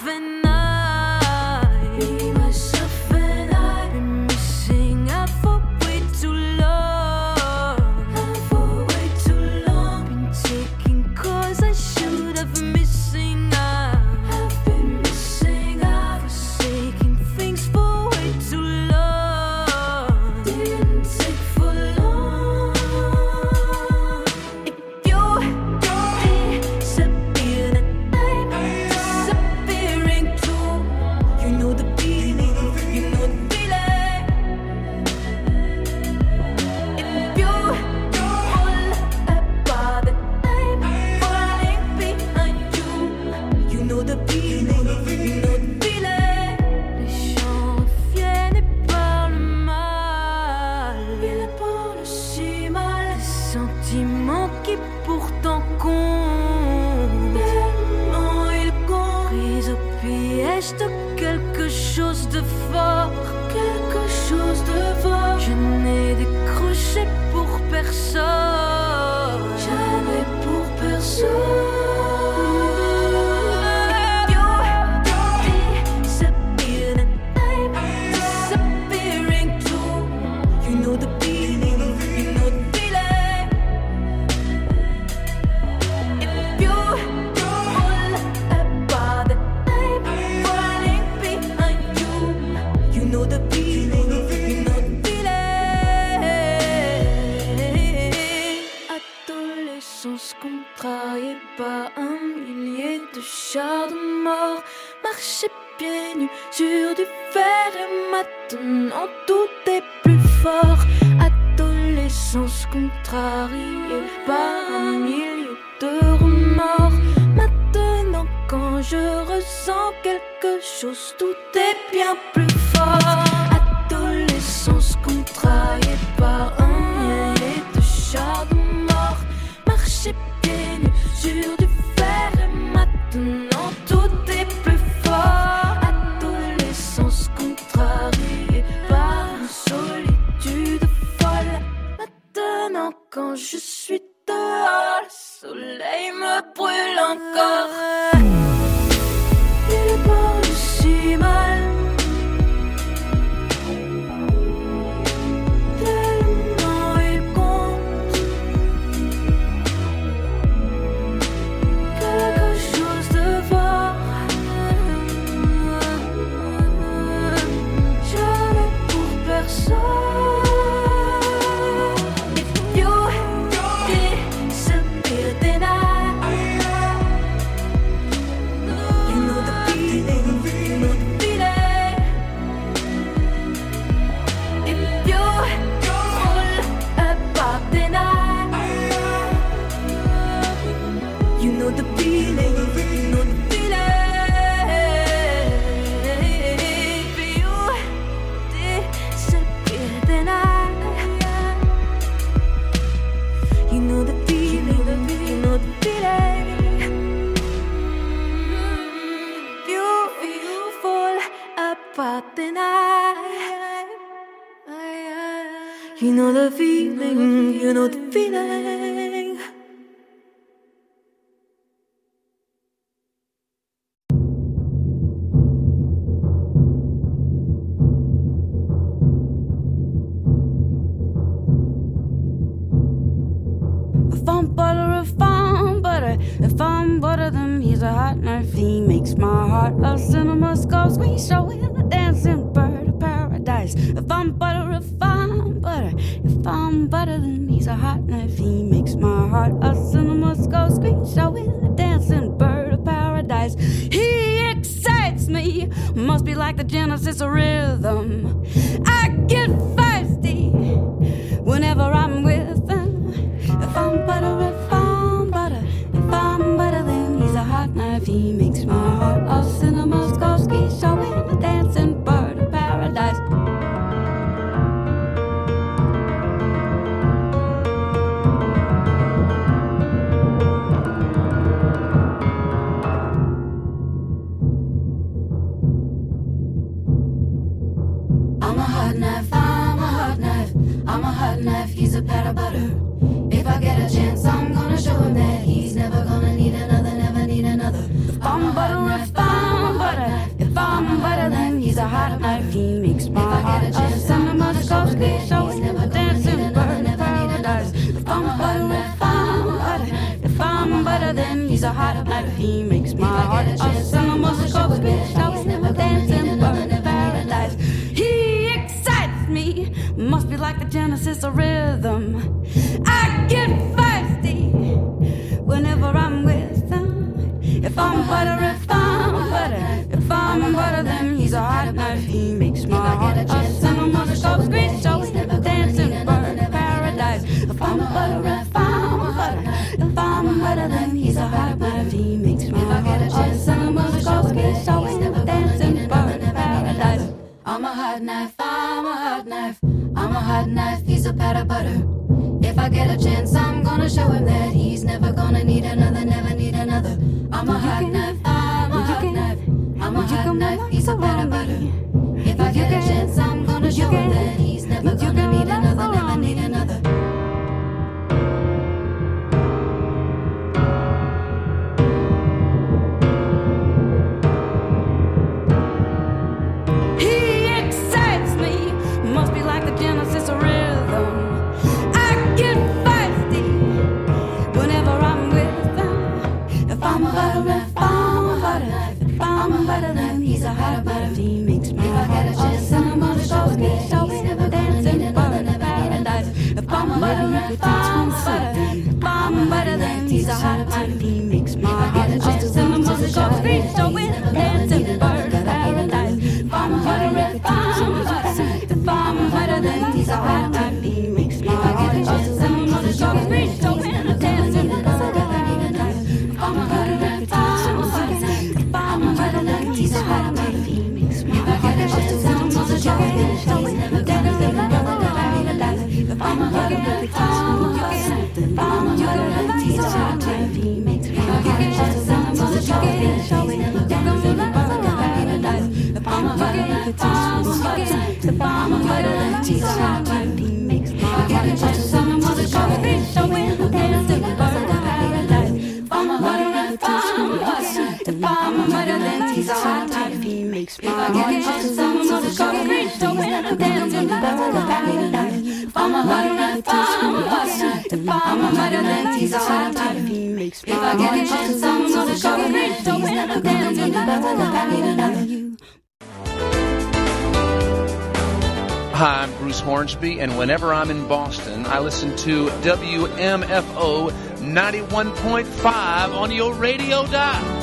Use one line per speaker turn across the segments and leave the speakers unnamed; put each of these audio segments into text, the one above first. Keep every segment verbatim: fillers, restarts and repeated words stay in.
and I, be myself and I, been missing out for way too long, out for way too long. Been taking calls I should have missing out, have been missing out, forsaking things for way too long. Didn't take for long. If you disappear, then I'm disappearing too. You know the feeling, you know the feeling. If you fall apart, then I'm falling behind you. You know the feeling, you know the feeling. Les gens reviennent et parlent mal, ils parlent si mal. Des sentiments qui pourtant comptent, tellement ils comptent. Pris au piège de quelque chose de fort, quelque chose de fort. Je n'ai décroché pour personne, jamais pour personne. You disappear, then I'm disappearing too. You know the feeling, you know the feeling. If you fall apart, then I'm falling behind you. You know the feeling, you know the feeling. Adolescence contrariée par un millier de chars de mort, marcher pieds nus sur du fer et maintenant tout est plus fort. Adolescence contrariée par un millier de remords, maintenant quand je ressens quelque chose, tout est bien plus fort. Adolescence contrariée par un millier de chars de mort, marcher pieds nus sur du fer et maintenant tout est plus fort. Adolescence contrariée par une solitude folle, maintenant quand je suis dehors, le soleil me brûle encore. Il parle si mal, tellement il compte. Quelque chose de fort, jamais pour personne. If you disappear, then I, you know the feeling, you know the feeling. If you fall apart, then I, you know the feeling, you know the feeling. If you disappear, then I, you know the feeling, you know the feeling. If you fall apart, then I, you know the feeling, you know the feeling.
If I'm butter, if I'm butter, if I'm butter, then he's a hot knife. He makes my heart a cinema scope screen show in a dancing bird of paradise. If I'm butter, if I'm butter, if I'm butter, then he's a hot knife. He makes my heart a cinema scope screen show in a dancing bird of paradise. He excites me, must be like the genesis of rhythm. I get feisty whenever I'm with him. If I'm butter, if I'm butter, if I'm butter, then he's a hot knife. He makes my heart a cinema Skovsky showing a dancing bird of paradise. I'm a hot knife. he's a hot knife. He makes my heart a cinema scope, scream, shout, dancing bird of paradise. He excites me, must be like the genesis of rhythm. I get thirsty whenever I'm with him. If I'm butter, if I'm butter, if I'm butter, then he's a hot knife. He makes my heart a cinema scope, scream, shout, dancing bird of paradise. If I'm butter, if I'm butter, if I'm butter, then he's a hot knife. He makes my heart a cinema scope, scream, shout, dancing bird of paradise.
I'm a hot knife, I'm a hot knife, I'm a hot knife, he's a pat of butter. If I get a chance, I'm gonna show him that he's never gonna need another, never need another. I'm a hot knife, I'm a hot knife, I'm a hot knife, he's a pat of butter. If I get a chance, I'm gonna show him that he's never gonna need another, never need another. He's a hot butter, he makes my heart a chance. I'm on the show, show, never dancing, butter, never paradise. If I'm butter, if I'm butter, if I'm butter, then he's a hot butter, he makes my heart a chance. I'm on the show, show, dancing, butter, paradise. If I'm butter, if I'm butter, if I'm butter, then he's a hot butter, he makes my heart a chance. I'm on the show, show, dancing, butter, paradise. If I'm butter, if I'm butter, if I'm butter, then he's a hot butter, he makes my heart a chance. I'm on the show, show, dancing, butter, paradise. If I'm butter, if I'm butter, if I'm butter, then he's a hot butter, he makes my heart a chance. I'm on the show, show, dancing, butter, paradise. If I'm butter, if I'm butter, if I'm butter, then he's a hot butter, he makes my heart a chance. I'm on the show, show, dancing, butter, paradise. If I'm butter, if I'm butter, if I'm butter, then he's a hot butter, he makes my heart a chance. I'm on the show, show, dancing, butter, paradise. If I'm butter, if I'm butter, if I'm butter, then he's a hot butter, he makes my heart a chance. I'm on the show, show, dancing, butter, paradise.
Hi, I'm Bruce Hornsby, and whenever I'm in Boston, I listen to W M F O ninety-one point five on your radio dial.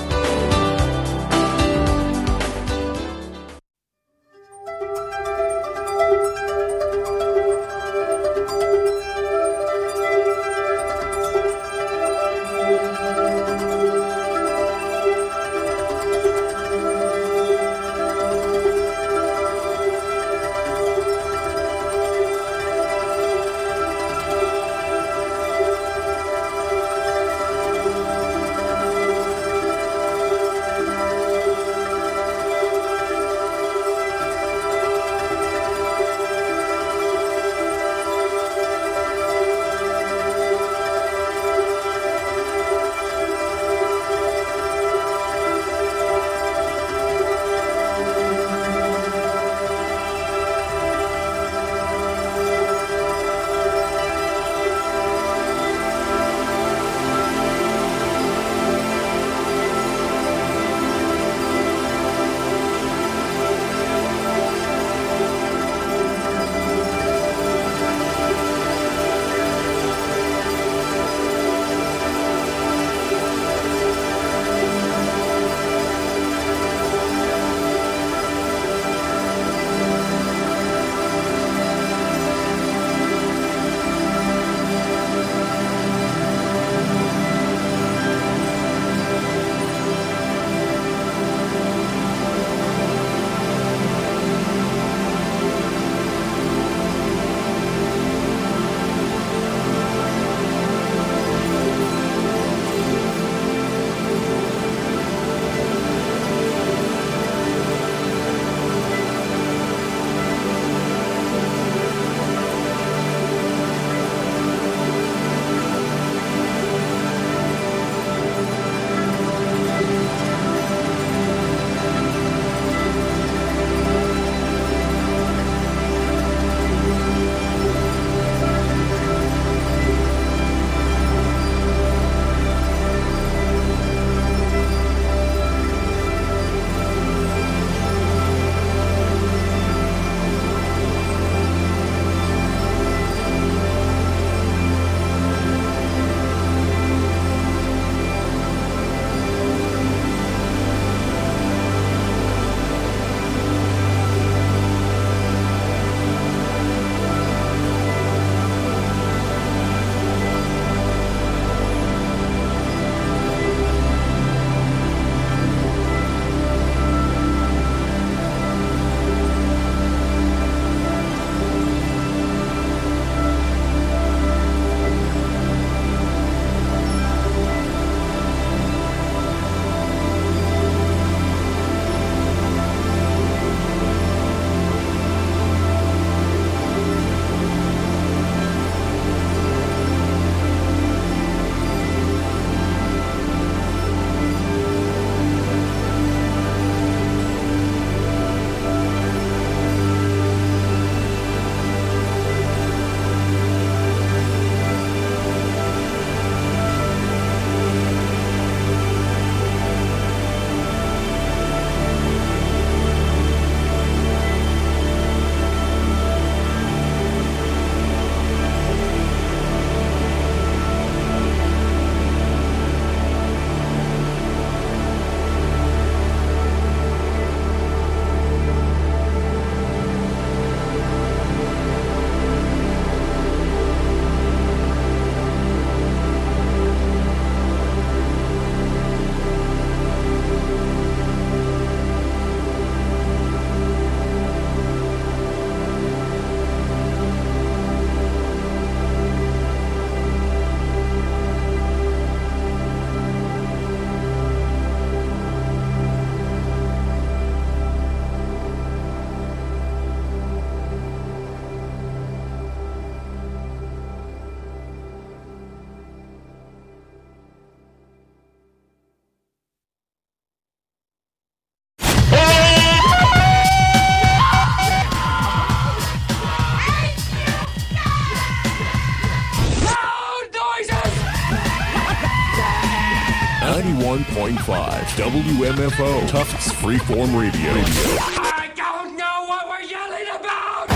five, W M F O, Tufts Freeform Radio.
I don't know what we're yelling about!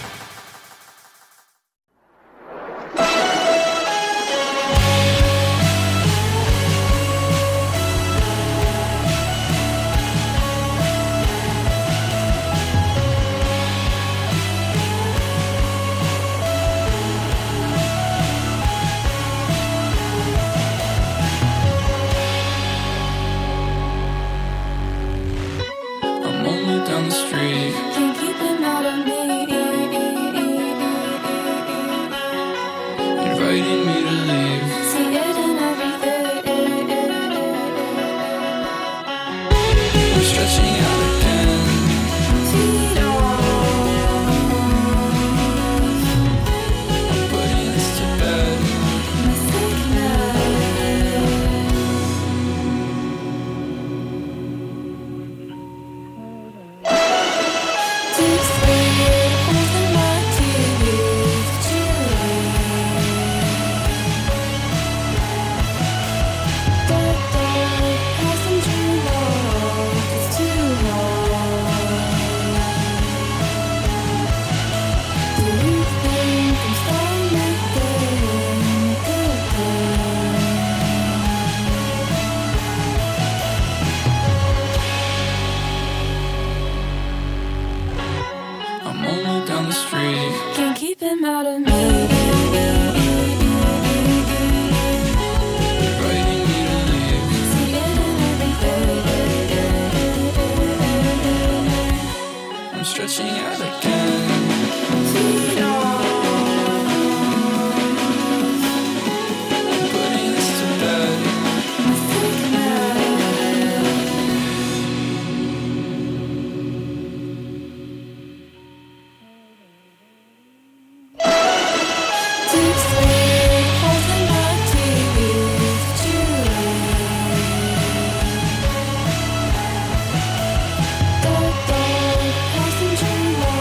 Down the street,
can't keep him out of me.
inviting me to leave.
See it in everything.
I'm stretching out again.
Feet off.
I'm putting this to bed.
My sickness. Deep sleep, holes in my teeth, dark, dark, passenger love is too long. Do you think I'm starting again?
I'm only down the street,
Can't keep him out of me.
inviting me to leave.
See it in everything.
I'm stretching out again.
Feet off.
I'm putting this to bed.
My sickness. Deep sleep, holes in my teeth, dark, dark, passenger love.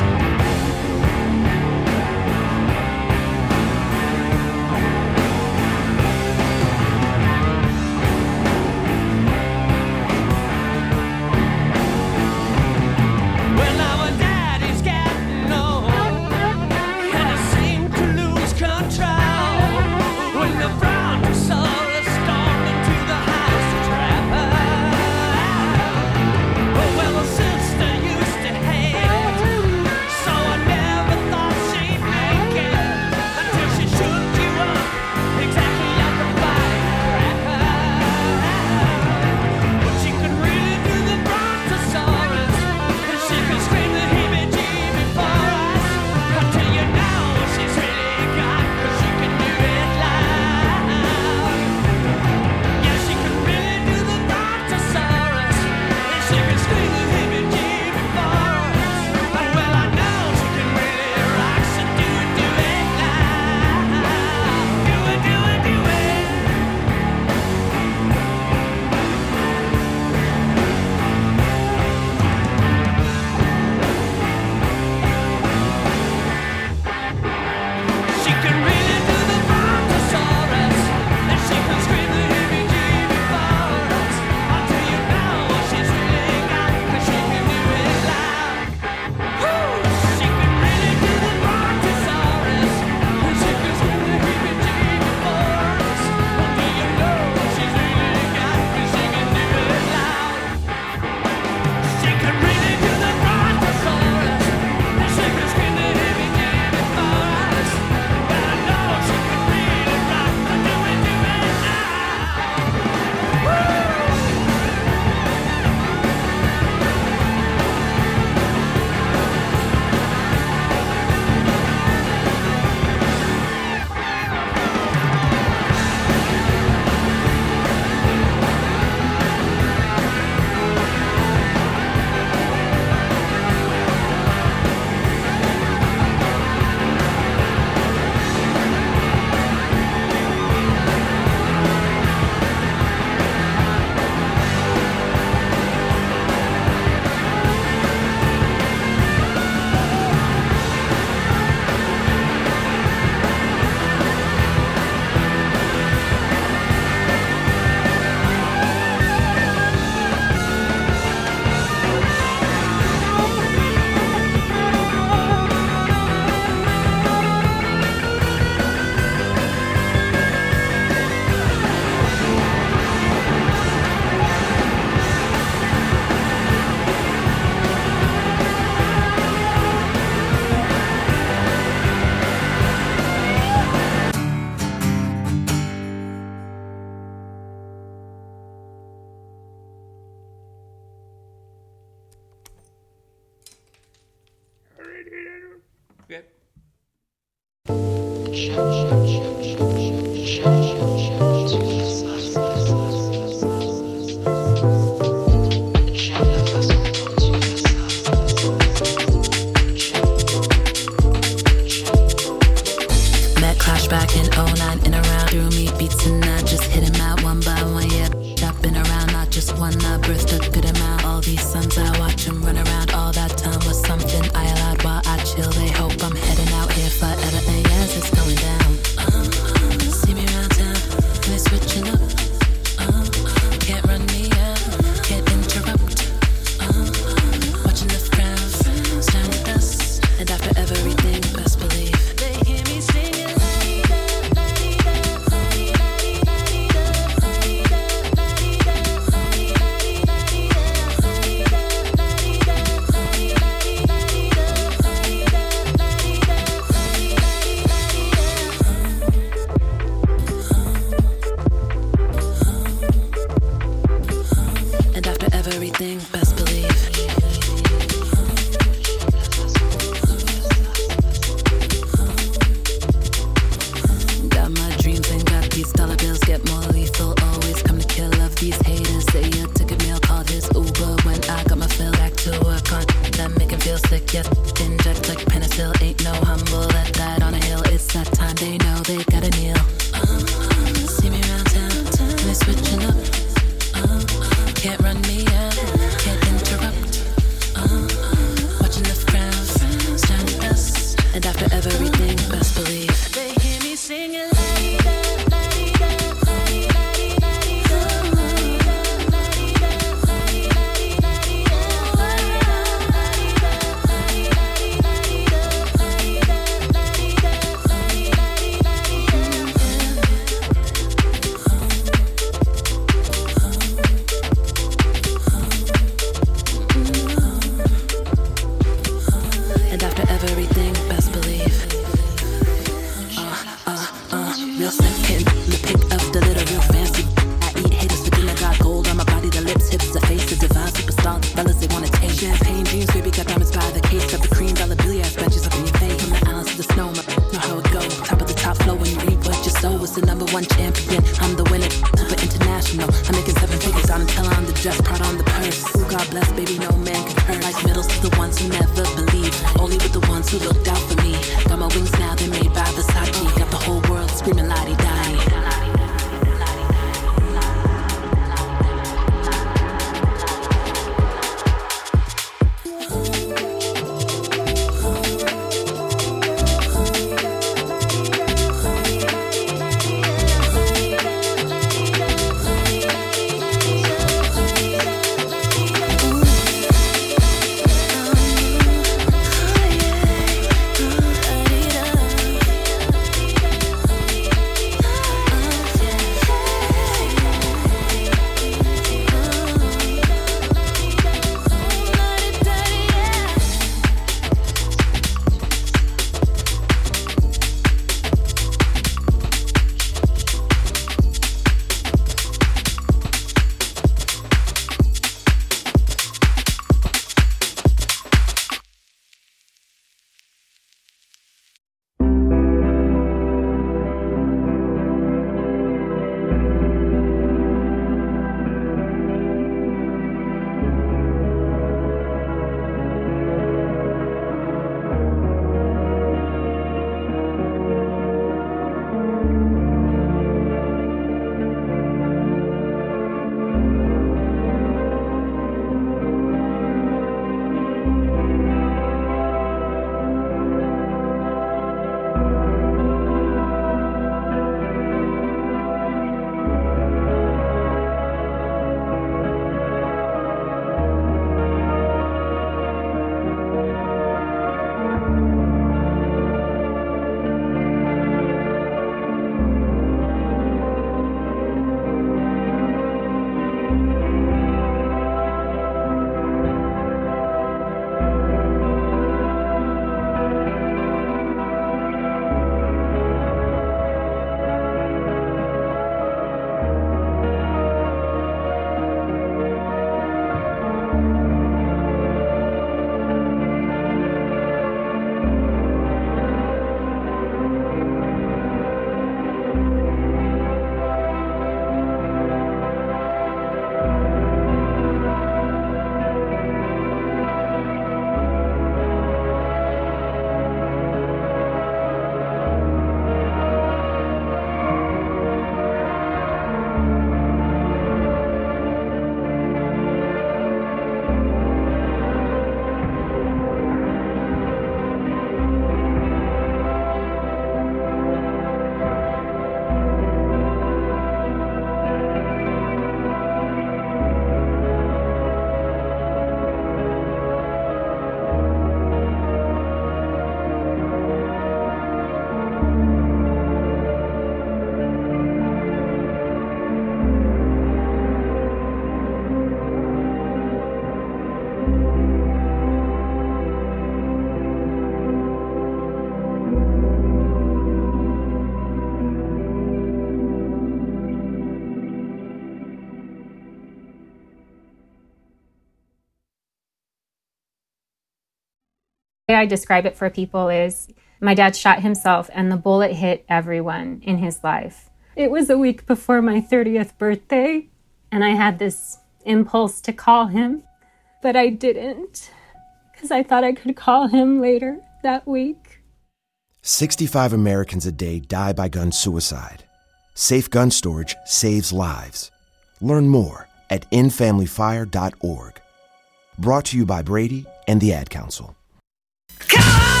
The way I describe it for people is my dad shot himself and the bullet hit everyone in his life. It was a week before my thirtieth birthday, and I had this impulse to call him, but I didn't because I thought I could call him later that week.
sixty-five Americans a day die by gun suicide. Safe gun storage saves lives. Learn more at end family fire dot org. Brought to you by Brady and the Ad Council.
Come on!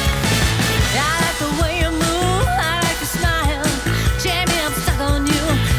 I like the way you move, I like your smile. Jamie, I'm stuck on you.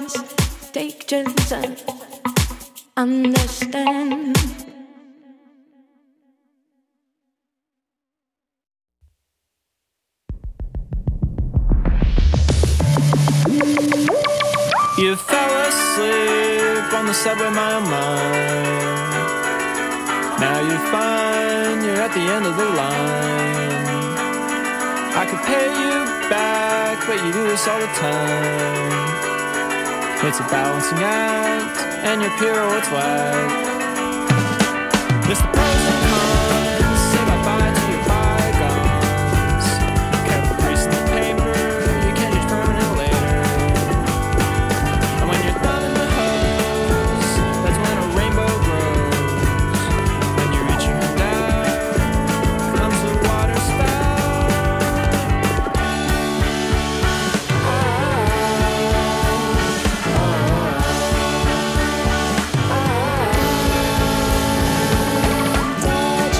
mistakes and understand.
You fell asleep on the subway, my oh my. Now you're fine, you're at the end of the line. I could pay you back, but you do this all the time. It's a balancing act, and your pirouette's whack. It's the pros and cons, say bye-bye to your bygones. Careful greasing the paper, you can't use permanent later. And when you're done in the hose, that's when a rainbow grows. When you're reaching down, comes the water spout. Oh, oh, oh, oh.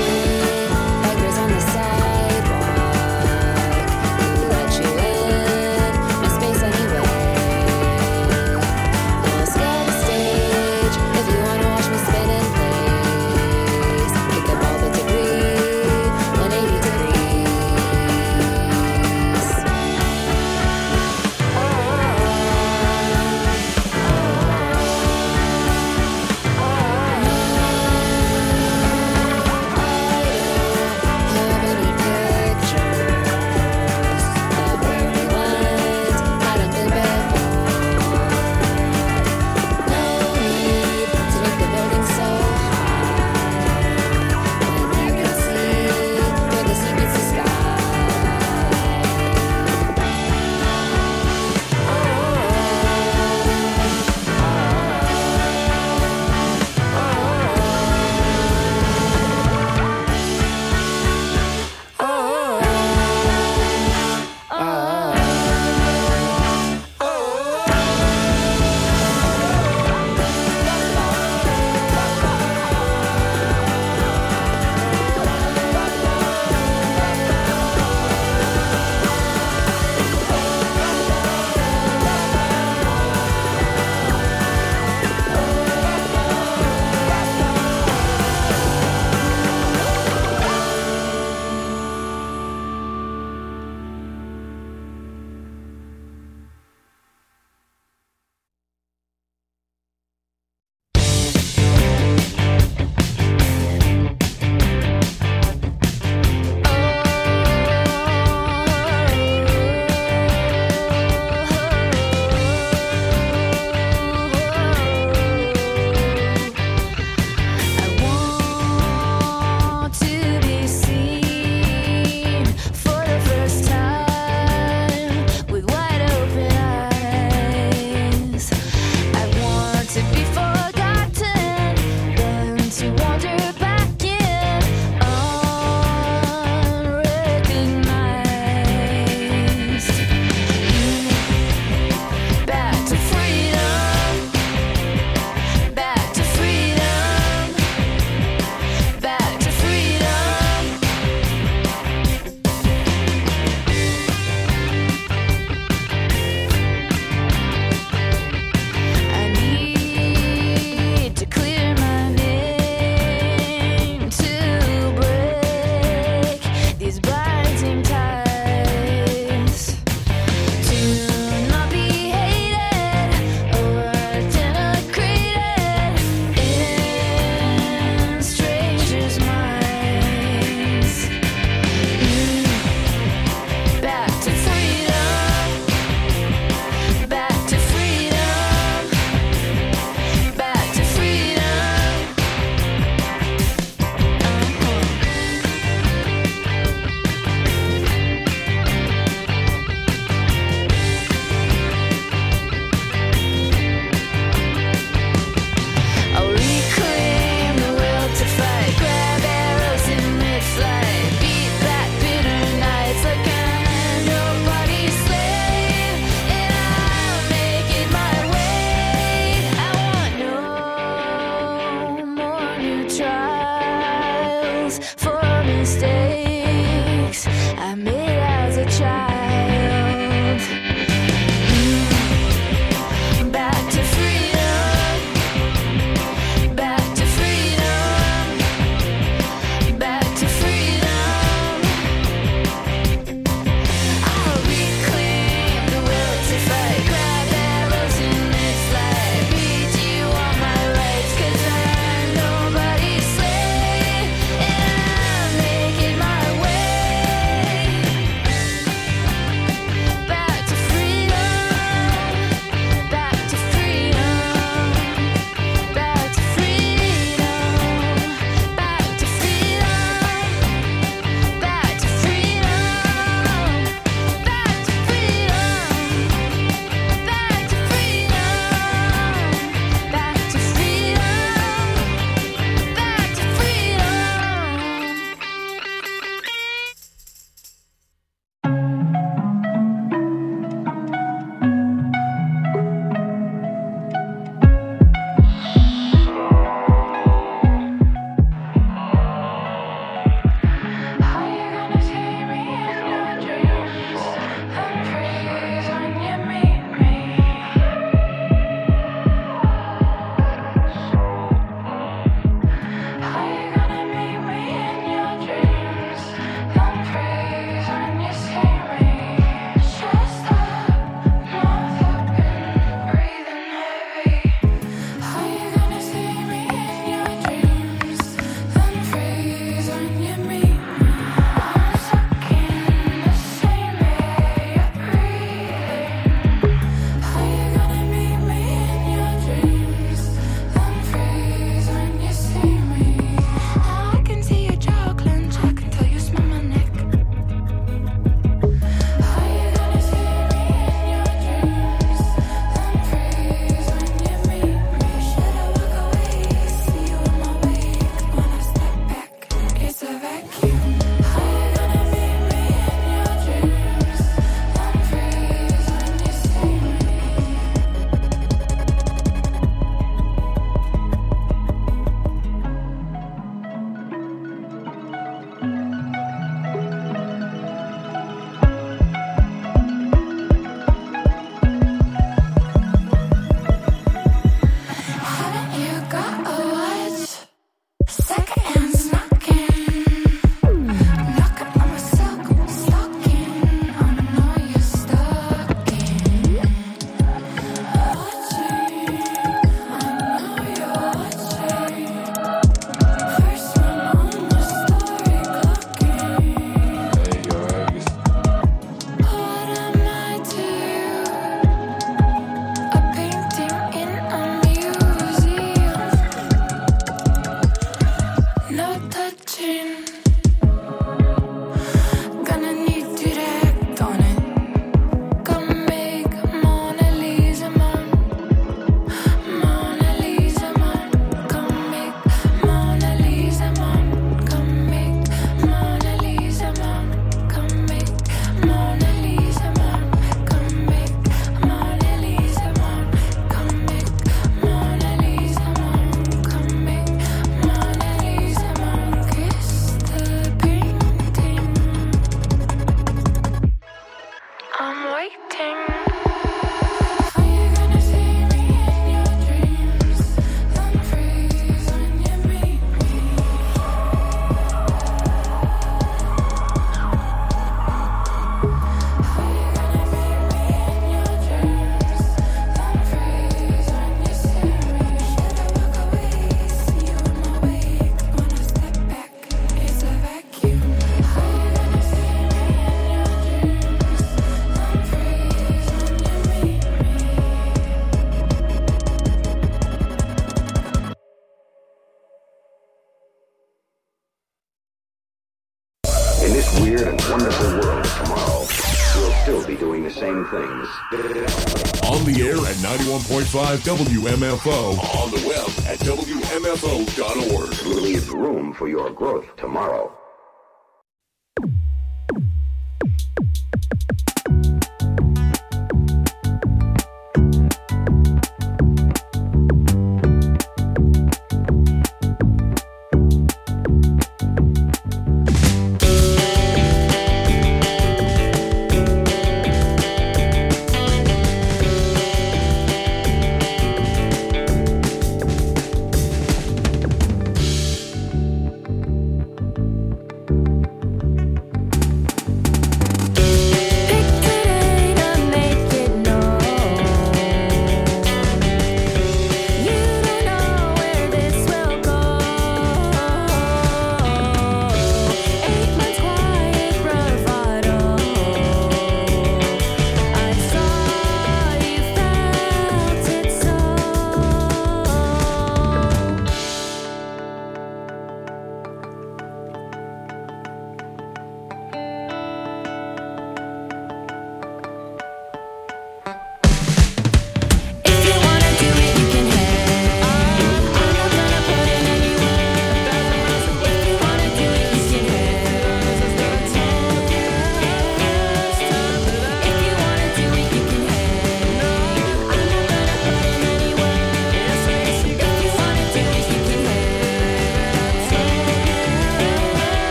weird and wonderful world tomorrow, we'll still be doing the same things.
On the air at ninety-one point five W M F O. On the web at W M F O dot org.
Leave room for your growth tomorrow.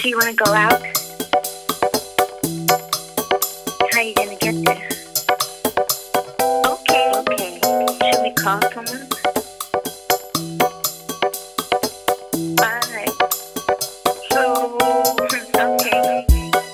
So you wanna go out? How you gonna get there? Okay, okay. Should we call someone? Alright. So, okay.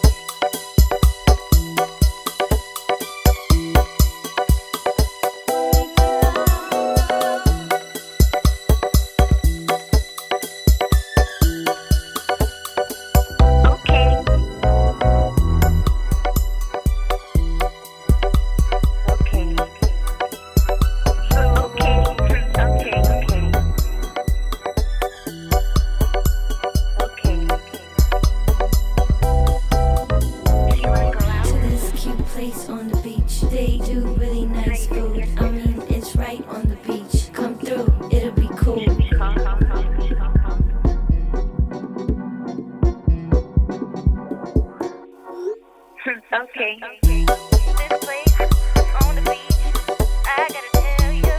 Okay. This place on the beach, I gotta tell you.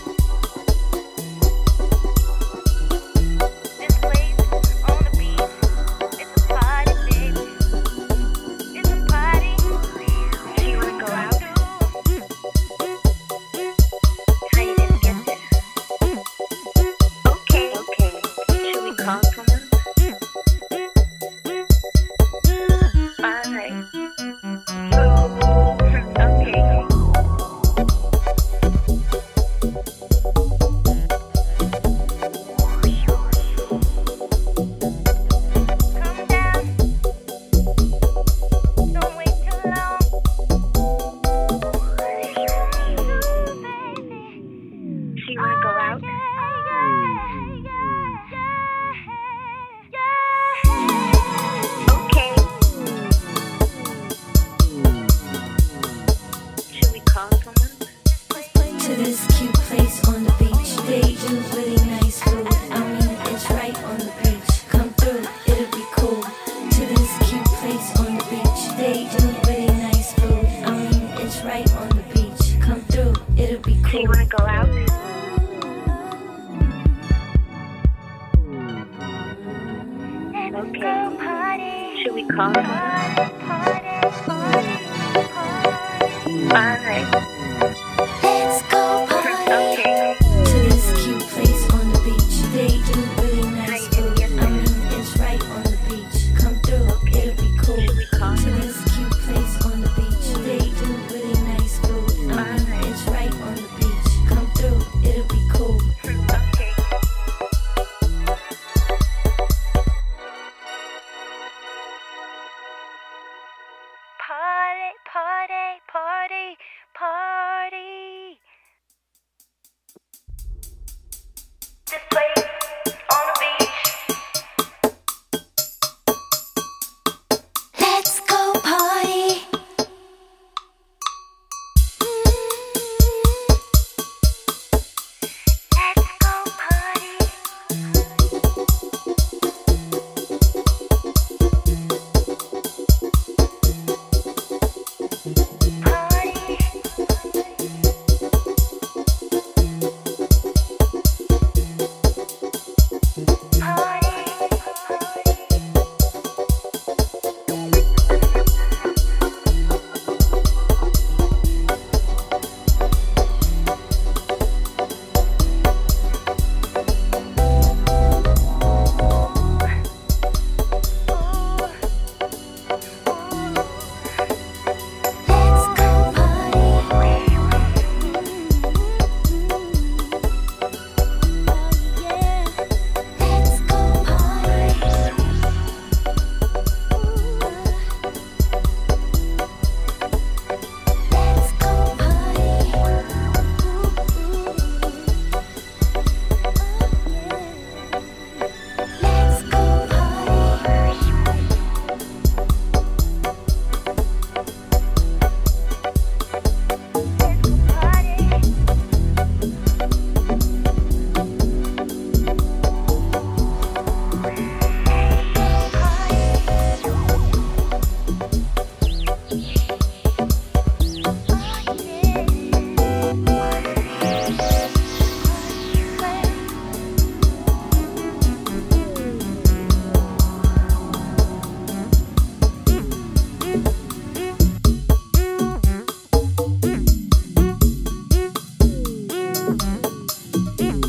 This place on the beach, it's a party, baby. It's a party. So you wanna go out? How you gonna get there? Okay, okay. Should we call someone? Alright. This place